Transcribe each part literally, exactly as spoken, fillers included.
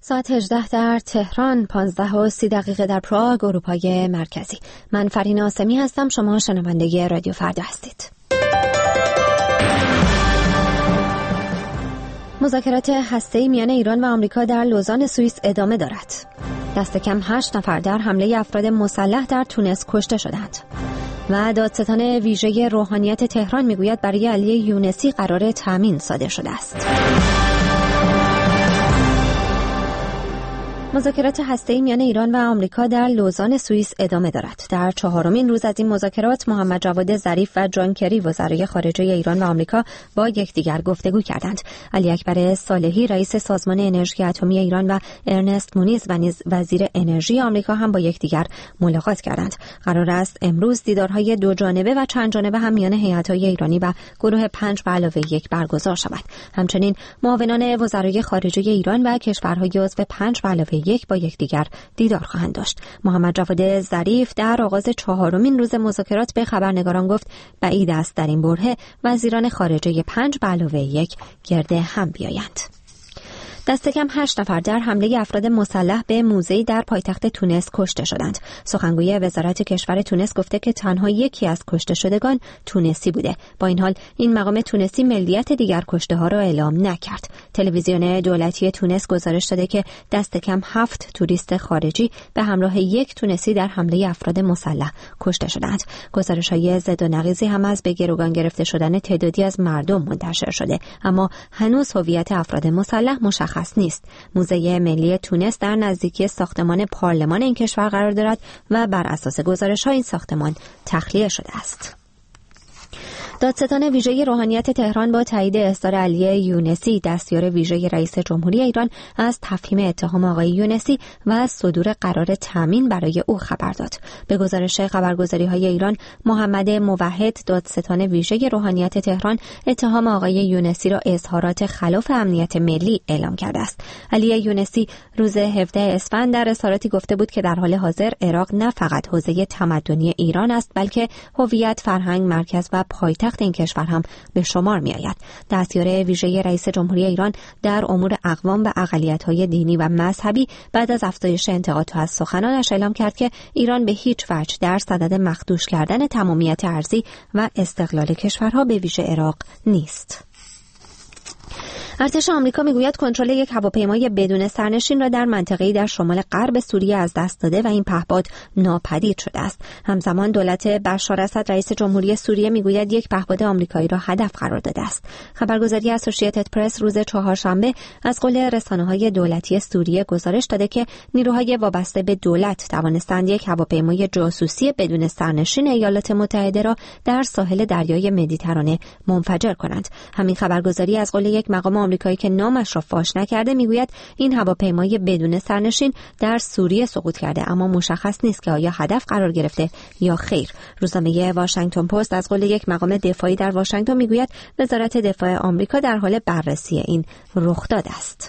ساعت هجده در تهران، پانزده و سی دقیقه در پراگ، اروپای مرکزی. من فرین آسمی هستم، شما شنونده رادیو فردا هستید. مذاکرات هسته‌ای میان ایران و آمریکا در لوزان سوئیس ادامه دارد. دست کم هشت نفر در حمله افراد مسلح در تونس کشته شدند. و دادستان ویژه روحانیت تهران میگوید برای علی یونسی قرار تامین صادر شده است. مذاکرات هسته‌ای میان ایران و آمریکا در لوزان سوئیس ادامه دارد. در چهارمین روز از این مذاکرات محمد جواد ظریف و جان کری وزرای خارجه ایران و آمریکا با یکدیگر گفتگو کردند. علی اکبر صالحی رئیس سازمان انرژی اتمی ایران و ارنست مونیز و نیز وزیر انرژی آمریکا هم با یکدیگر ملاقات کردند. قرار است امروز دیدارهای دو جانبه و چند جانبه هم میان هیئت‌های ایرانی و گروه پنج به علاوه یک برگزار شود. همچنین معاونان وزرای خارجه ایران و کشورهای عضو پنج به علاوه یک با یکدیگر دیدار خواهند داشت. محمد جواد ظریف در آغاز چهارمین روز مذاکرات به خبرنگاران گفت بعید است در این برهه وزیران خارجه پنج به علاوه یک گرد هم بیایند. دست کم هشت نفر در حمله افراد مسلح به موزه‌ای در پایتخت تونس کشته شدند. سخنگوی وزارت کشور تونس گفته که تنها یکی از کشته شدگان تونسی بوده. با این حال این مقام تونسی ملیت دیگر کشته‌ها را اعلام نکرد. تلویزیون دولتی تونس گزارش داده که دست کم هفت توریست خارجی به همراه یک تونسی در حمله افراد مسلح کشته شدند. گزارش‌های ضد و نقیضی هم از به گروگان گرفته شدن تعدادی از مردم منتشر شده، اما هنوز هویت افراد مسلح مشخص نیست. موزه ملی تونس در نزدیکی ساختمان پارلمان این کشور قرار دارد و بر اساس گزارش‌ها این ساختمان تخلیه شده است. دادستان ویژه روحانیت تهران با تایید اصدار علی یونسی دستیار ویژه رئیس جمهوری ایران از تفهیم اتهام آقای یونسی و از صدور قرار تامین برای او خبر داد. به گزارش خبرگزاری‌های ایران، محمد موحد دادستان ویژه روحانیت تهران اتهام آقای یونسی را اظهارات خلاف امنیت ملی اعلام کرده است. علی یونسی روز هفدهم اسفند در اظهاراتی گفته بود که در حال حاضر عراق نه فقط حوزه تمدنی ایران است، بلکه هویت، فرهنگ، مرکز و پایتخت تخت این کشور هم به شمار می آید. دستیار ویژه رئیس جمهوری ایران در امور اقوام و اقلیت‌های دینی و مذهبی بعد از افزایش انتقادها از سخنانش اعلام کرد که ایران به هیچ وجه در صدد مخدوش کردن تمامیت ارضی و استقلال کشورها به ویژه عراق نیست. ارتش آمریکا میگوید کنترل یک هواپیمای بدون سرنشین را در منطقه‌ای در شمال غرب سوریه از دست داده و این پهپاد ناپدید شده است. همزمان دولت بشار اسد رئیس جمهوری سوریه میگوید یک پهپاد آمریکایی را هدف قرار داده است. خبرگزاری اسوسییتد پرس روز چهارشنبه از قول رسانه‌های دولتی سوریه گزارش داده که نیروهای وابسته به دولت توانستند یک هواپیمای جاسوسی بدون سرنشین ایالات متحده را در ساحل دریای مدیترانه منفجر کنند. همین خبرگزاری از قول یک مقام آمریکایی که نامش را فاش نکرده میگوید این هواپیمای بدون سرنشین در سوریه سقوط کرده، اما مشخص نیست که آیا هدف قرار گرفته یا خیر. روزنامه واشنگتن پست از قول یک مقام دفاعی در واشنگتن میگوید وزارت دفاع آمریکا در حال بررسی این رخداد است.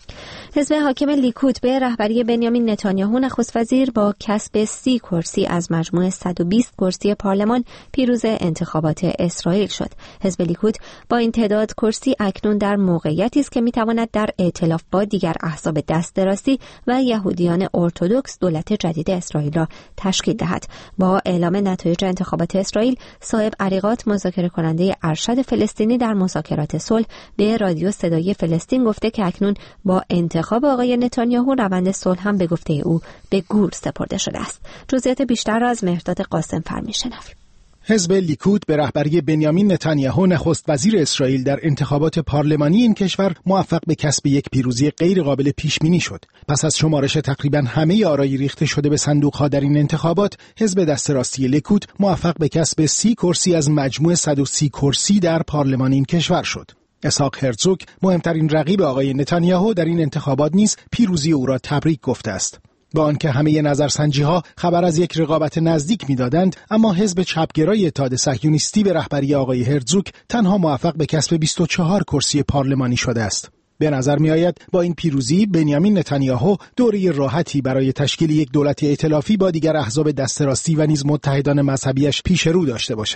حزب حاکم لیکود به رهبری بنیامین نتانیاهو نخست وزیر با کسب سی کرسی از مجموع صد و بیست کرسی پارلمان پیروز انتخابات اسرائیل شد. حزب لیکود با این تعداد کرسی اکنون در موقعیتی است که میتواند در ائتلاف با دیگر احزاب دست درازی و یهودیان ارتدوکس دولت جدید اسرائیل را تشکیل دهد. با اعلام نتایج انتخابات اسرائیل، صاحب عریقات مذاکره کننده ارشد فلسطینی در مذاکرات صلح به رادیو صدای فلسطین گفته که اکنون با انتخاب انتخاب آقای نتانیاهو روند صلح هم به گفته او به گور سپرده شده است. جزئیات بیشتر را از مهرداد قاسم فر می‌شنویم. حزب لیکود به رهبری بنیامین نتانیاهو نخست وزیر اسرائیل در انتخابات پارلمانی این کشور موفق به کسب یک پیروزی غیر قابل پیش بینی شد. پس از شمارش تقریباً همه آرای ریخته شده به صندوق‌ها در این انتخابات، حزب دست راستی لیکود موفق به کسب سی کرسی از مجموع صد و سی کرسی در پارلمان این کشور شد. اسحاق هرزوگ مهمترین رقیب آقای نتانیاهو در این انتخابات نیز پیروزی او را تبریک گفته است. با آنکه همه نظرسنجی‌ها خبر از یک رقابت نزدیک می‌دادند، اما حزب چپگرای اتحاد صهیونیستی به رهبری آقای هرزوگ تنها موفق به کسب بیست و چهار کرسی پارلمانی شده است. به نظر می‌آید با این پیروزی بنیامین نتانیاهو دوره راحتی برای تشکیل یک دولت ائتلافی با دیگر احزاب دست راستی و نیز متحدان مذهبیش پیش رو داشته باشد.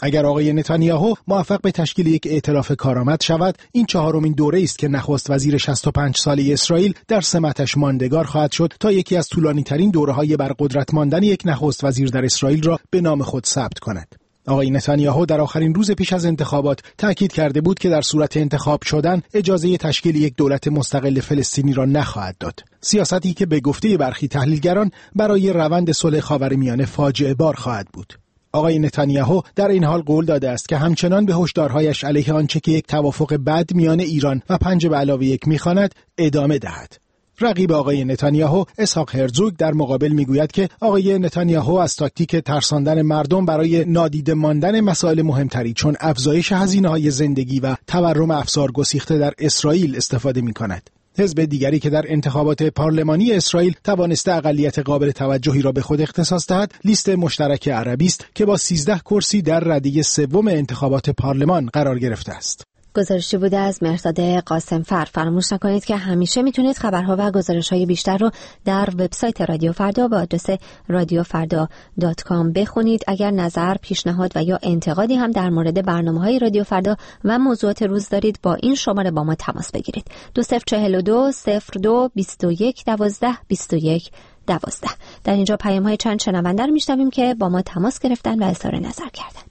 اگر آقای نتانیاهو موفق به تشکیل یک ائتلاف کارآمد شود، این چهارمین دوره است که نخست وزیر شصت و پنج ساله اسرائیل در سمتش ماندگار خواهد شد تا یکی از طولانی‌ترین دوره‌های بر قدرت ماندن یک نخست وزیر در اسرائیل را به نام خود ثبت کند. آقای نتانیاهو در آخرین روز پیش از انتخابات تأکید کرده بود که در صورت انتخاب شدن اجازه تشکیل یک دولت مستقل فلسطینی را نخواهد داد. سیاستی که به گفته برخی تحلیلگران برای روند صلح خاورمیانه فاجعه بار خواهد بود. آقای نتانیاهو در این حال قول داده است که همچنان به هشدارهایش علیه آنچه که یک توافق بد میان ایران و پنج به علاوه یک می‌خواند ادامه دهد. رقیب آقای نتانیاهو اسحاق هرزوگ در مقابل میگوید که آقای نتانیاهو از تاکتیک ترساندن مردم برای نادیده ماندن مسائل مهمتری چون افزایش هزینه‌های زندگی و تورم افزار گسیخته در اسرائیل استفاده می‌کند. حزب دیگری که در انتخابات پارلمانی اسرائیل توانسته اقلیت قابل توجهی را به خود اختصاص دهد، لیست مشترک عربی است که با سیزده کرسی در رده سوم انتخابات پارلمان قرار گرفته است. گزارشی بوده از مهرداد قاسمفر. فراموش نکنید که همیشه میتونید خبرها و گزارش‌های بیشتر رو در وبسایت رادیو فردا با آدرس رادیو فردا دات کام بخونید. اگر نظر، پیشنهاد و یا انتقادی هم در مورد برنامه‌های رادیو فردا و موضوعات روز دارید، با این شماره با ما تماس بگیرید. دو صفر چهل و دو صفر دو بیست و یک دوازده بیست و یک دوازده. در اینجا پیام‌های چند شنونده رو میشنویم که با ما تماس گرفتن و اظهار نظر کردن.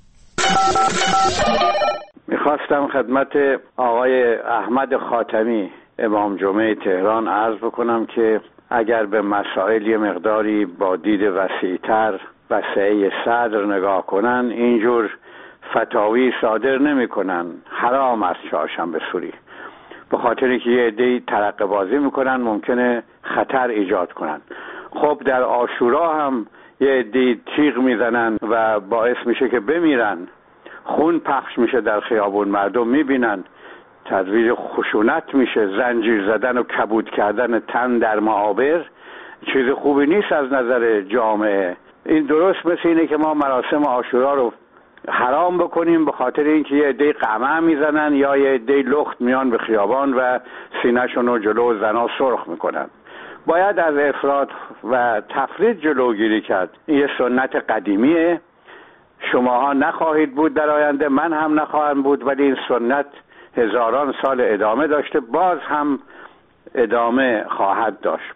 میخواستم خدمت آقای احمد خاتمی امام جمعه تهران عرض بکنم که اگر به مسائل یه مقداری با دید وسیع‌تر وسعه صدر نگاه کنن، اینجور فتاوی صادر نمی کنن حرام است چهارشنبه سوری، به خاطری که یه عده‌ای ترقه بازی میکنن، ممکنه خطر ایجاد کنن. خب در عاشورا هم یه عده‌ای تیغ میزنن و باعث میشه که بمیرن، خون پخش میشه در خیابون، مردم میبینن، ترویج خشونت میشه، زنجیر زدن و کبود کردن تن در معابر چیز خوبی نیست از نظر جامعه. این درست مثل اینه که ما مراسم عاشورا رو حرام بکنیم به خاطر اینکه یه عده قمع میزنن یا یه عده لخت میان به خیابان و سینه‌شون رو جلو زنا سرخ میکنن. باید از افراط و تفرید جلوگیری کرد. این یه سنت قدیمیه، شماها نخواهید بود در آینده، من هم نخواهم بود، ولی این سنت هزاران سال ادامه داشته، باز هم ادامه خواهد داشت.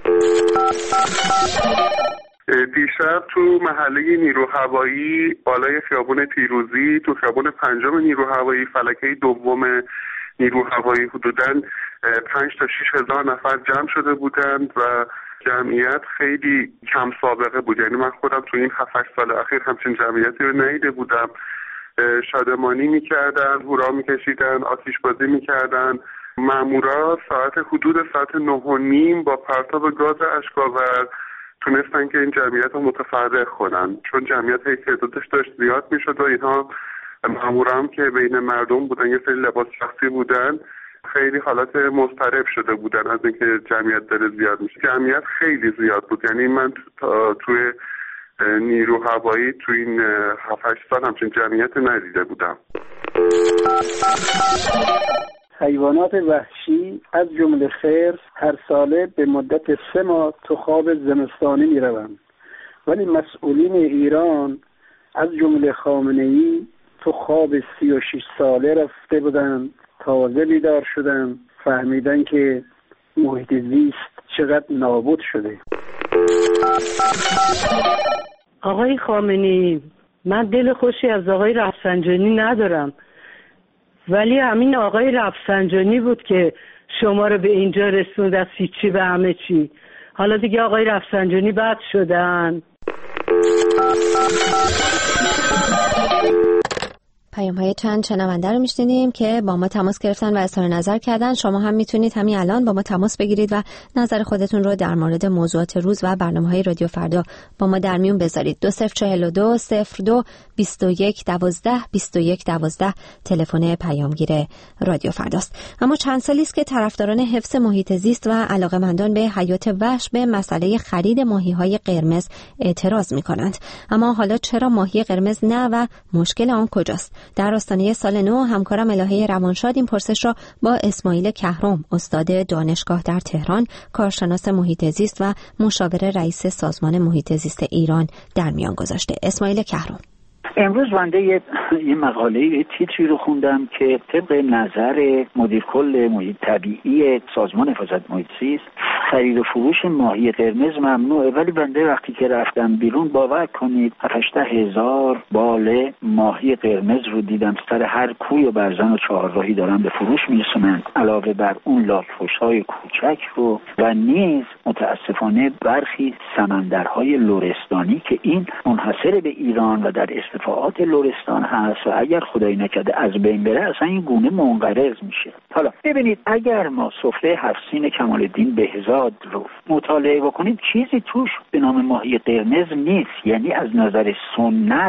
دیشب تو محله نیرو هوایی بالای خیابون پیروزی، تو خیابون پنجم نیرو هوایی فلکه دوم نیرو هوایی، حدوداً پنج تا شش هزار نفر جمع شده بودند و جمعیت خیلی کم سابقه بود. یعنی من خودم تو این هفت هشت سال اخیر همچین جمعیتی رو ندیده بودم. شادمانی میکردن، هورا میکشیدن، آتش بازی میکردن. مامورا ساعت حدود ساعت نه و نیم با پرتاب گاز اشک‌آور تونستن که این جمعیت رو متفرق کنن، چون جمعیت هی تعدادش داشت زیاد میشد و اینها مامورا هم که بین مردم بودن، یه سری لباس شخصی بودن، خیلی حالت مضطرب شده بودن از اینکه جمعیت داره زیاد میشه. جمعیت خیلی زیاد بود، یعنی من توی نیرو هوایی تو این هفت هشت سال همچین جمعیت ندیده بودم. حیوانات وحشی از جمله خرس هر ساله به مدت سه ماه تو خواب زمستانی می روند، ولی مسئولین ایران از جمله خامنه‌ای تو خواب سی و شش ساله رفته بودند، تازه بیدار شدن، فهمیدن که محیط زیست چقدر نابود شده. آقای خامنه‌ای، من دل خوشی از آقای رفسنجانی ندارم، ولی همین آقای رفسنجانی بود که شما رو به اینجا رسوند، از هیچی به همه چی. حالا دیگه آقای رفسنجانی بد شدن. پیام های چند شنونده رو میشنیدیم که با ما تماس گرفتن و اظهار نظر کردن. شما هم میتونید همین الان با ما تماس بگیرید و نظر خودتون رو در مورد موضوعات روز و برنامه های رادیو فردا با ما در میون بذارید. دو صفر چهل و دو صفر دو بیست و یک دوازده بیست و یک دوازده تلفن پیامگیر رادیو فرداست. اما چند سالی است که طرفداران حفظ محیط زیست و علاقه‌مندان به حیات وحش به مسئله خرید ماهی‌های قرمز اعتراض می‌کنند. اما حالا چرا ماهی قرمز نه و مشکل آن کجاست؟ در آستانه سال نو همکارم الهه روانشاد این پرسش را با اسماعیل کهرم، استاد دانشگاه در تهران، کارشناس محیط زیست و مشاور رئیس سازمان محیط زیست ایران در میان گذاشته. اسماعیل کهرم: امروز بنده یه, یه مقاله یه تیتری رو خوندم که طبق نظر مدیر کل محیط طبیعی سازمان حفاظت محیط زیست خرید و فروش ماهی قرمز ممنوعه، ولی بنده وقتی که رفتم بیرون باور کنید هفت هزار باله ماهی قرمز رو دیدم سر هر کوی و برزن و چهارراهی دارن به فروش میرسونن، علاوه بر اون لاک‌پشت‌های کوچک رو و نیز متاسفانه برخی سمندرهای لرستانی که این منحصر به ایران و در استفاعات لرستان هست و اگر خدای نکرده از بین بره اصلا این گونه منقرض میشه. حالا ببینید اگر ما سفره هفت سین کمال الدین بهزاد رو مطالعه بکنید چیزی توش به نام ماهی قرمز نیست، یعنی از نظر سنت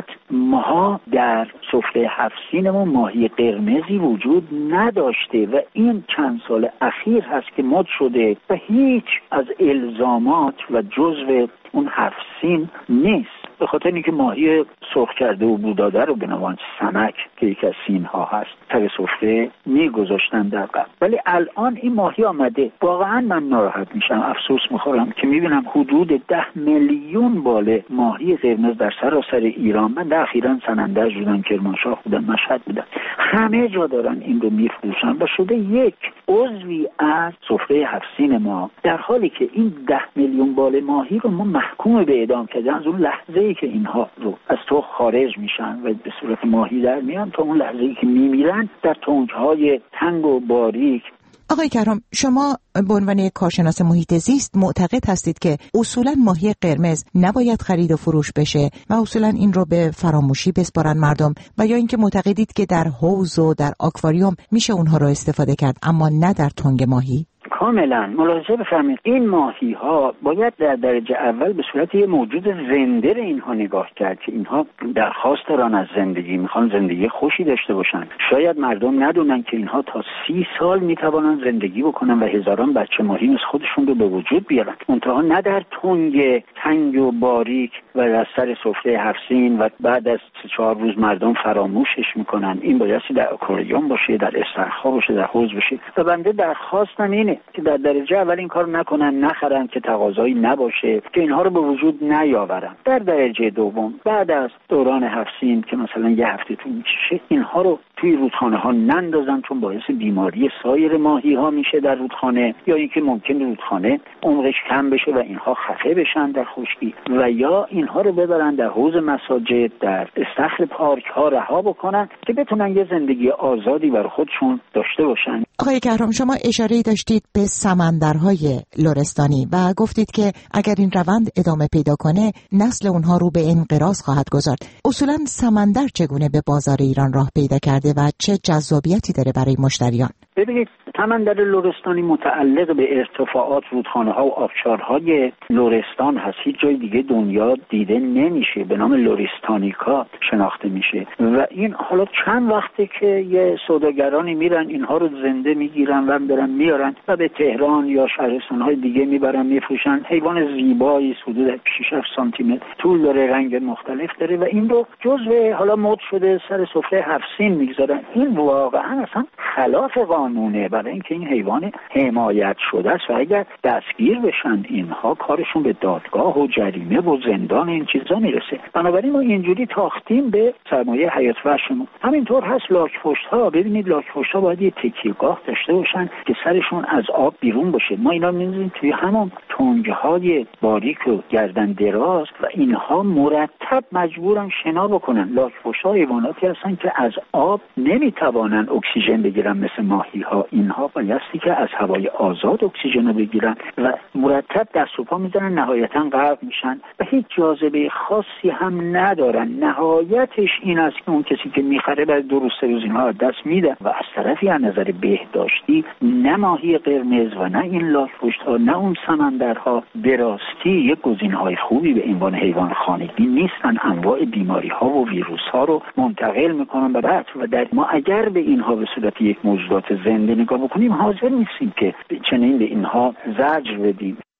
ما در سفره هفت سینمون ماهی قرمزی وجود نداشته و این چند سال اخیر هست که مد شده و هیچ از الزامات و جزو اون هفت سین نیست، به خاطر اینکه ماهی سرخ کرده و بوداده رو به نام سمک که یکی از سین‌ها هست سر سفره میگذاشتن در قبل، ولی الان این ماهی آمده. واقعا من ناراحت میشم، افسوس میخورم که میبینم حدود ده میلیون باله ماهی قرمز در سراسر ایران، من در اخیراً سنندج بودم، کرمانشاه بودم، مشهد بودم، همه جا دارن این رو میفروشن و شده یک عضوی از سفره هفت سین ما، در حالی که این ده میلیون باله ماهی رو ما محکوم به اعدام کردن از اون لحظه‌ای که اینها رو از تو خارج میشن و به صورت ماهی در میان تا اون لحظه‌ای که میمیرن در تنگ‌های تنگ و باریک. آقای کهرام، شما به عنوان یک کارشناس محیط زیست معتقد هستید که اصولاً ماهی قرمز نباید خرید و فروش بشه و اصولاً این رو به فراموشی بسپارن مردم، و یا اینکه معتقدید که در حوض و در آکواریوم میشه اونها رو استفاده کرد اما نه در تنگ ماهی؟ کاملا ملاحظه بفرمایید این ماهی ها باید در درجه اول به صورت یه موجود زنده به اینها نگاه کرد که اینها درخواست دارن از زندگی، میخوان زندگی خوشی داشته باشن. شاید مردم ندونن که اینها تا سی سال میتوانن زندگی بکنن و هزاران بچه ماهی مثل خودشون رو به وجود بیارن، منتها نه در تنگ تنگ و باریک و در سر سفره هفت سین و بعد از سه چهار روز مردم فراموشش میکنن. این بایستی در آکواریوم باشه، در استخرها باشه، در حوض باشه و بنده درخواستم اینه که در درجه اول این کار نکنن، نخرن که تقاضایی نباشه، که اینها رو به وجود نیاورن. در درجه دوم بعد از دوران هفت سین که مثلا یه هفته طول میکشه اینها رو توی رودخانه ها نندازن، چون باعث بیماری سایر ماهی ها میشه در رودخانه، یا اینکه ممکن رودخانه عمقش کم بشه و اینها خفه بشن در خشکی، و یا اینها رو ببرن در حوض مساجد، در استخر پارک ها رها بکنن که بتونن یه زندگی آزادی برای خودشون داشته باشن. آقای کهرام، شما اشاره‌ای داشتید به سمندرهای لرستانی و گفتید که اگر این روند ادامه پیدا کنه نسل اونها رو به انقراض خواهد گذارد. اصولاً سمندر چگونه به بازار ایران راه پیدا کرده و چه جذابیتی داره برای مشتریان؟ ببینید سمندر لرستانی متعلق به ارتفاعات رودخانه‌ها و آبشارهای لرستان هست، هیچ جای دیگه دنیا دیده نمیشه، به نام لرستانیکا شناخته میشه و این حالا چند وقته که یه سوداگرانی میرن اینها رو زنده میگیرن و برن میارن و به تهران یا شهرستان‌های دیگه میبرن میفروشن. حیوان زیبایی حدود شش هفت سانتی متر طول داره، رنگ مختلف داره و این رو جزو حالا مد شده سر سفره هفت سین میگذارن. این واقعا اصلا خلاف قانونه، برای اینکه این حیوان حمایت شده است و اگر دستگیر بشن اینها کارشون به دادگاه و جریمه و زندان این چیزا میرسه. بنابراین ما اینجوری تاختیم به سرمایه حیات وحشمون. همینطور هست لاک‌پشت‌ها. ببینید لاک‌پشت‌ها باید یه تکیهگاه داشته باشن که سرشون از آب بیرون باشه. ما اینا می‌بینیم توی همون تنگه‌های باریک و گردن دراز و اینها مرتب مجبورن شنا بکنن. لاک‌پشت‌ها حیواناتی هستن که از آب نمیتوانن اکسیژن بگیرن مثل ماهی‌ها. اینها بایستی که از هوای آزاد اکسیژن رو بگیرن و مرتب دست و پا میزنن، نهایتاً غرق میشن و هیچ جاذبه خاصی هم ندارن. نهایتش این است که اون کسی که میخره بعد دو روز سه روز اینها از دست میده و از طرفی از نظر بهداشتی نه ماهی قرمز و نه این لاک‌پشت‌ها نه اون سمندرها به راستی یک گزینه‌های خوبی به عنوان حیوان خانگی نیستن. انواع بیماری‌ها و ویروس‌ها رو منتقل میکنن به بعد و در ما اگر به اینها به صورت یک موجودات زنده نگاه بکنیم حاضر نیستیم که چنین به اینها زجر بدیم.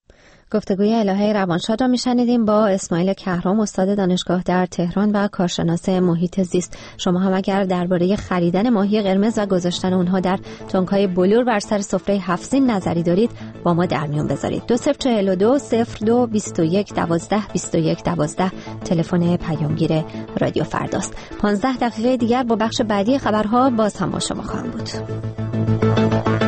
گفتگوی الهه روانشاد را میشنیدیم با اسماعیل کهرام، استاد دانشگاه در تهران و کارشناس محیط زیست. شما هم اگر درباره خریدن ماهی قرمز و گذاشتن اونها در تنک‌های بلور بر سر سفره هفت‌سین نظری دارید با ما در میون بذارید. دو صفر چهل و دو صفر دو بیست و یک دوازده بیست و یک دوازده تلفن پیامگیر رادیو فرداست. پانزده دقیقه دیگر با بخش بعدی خبرها باز هم با شما خواهم بود.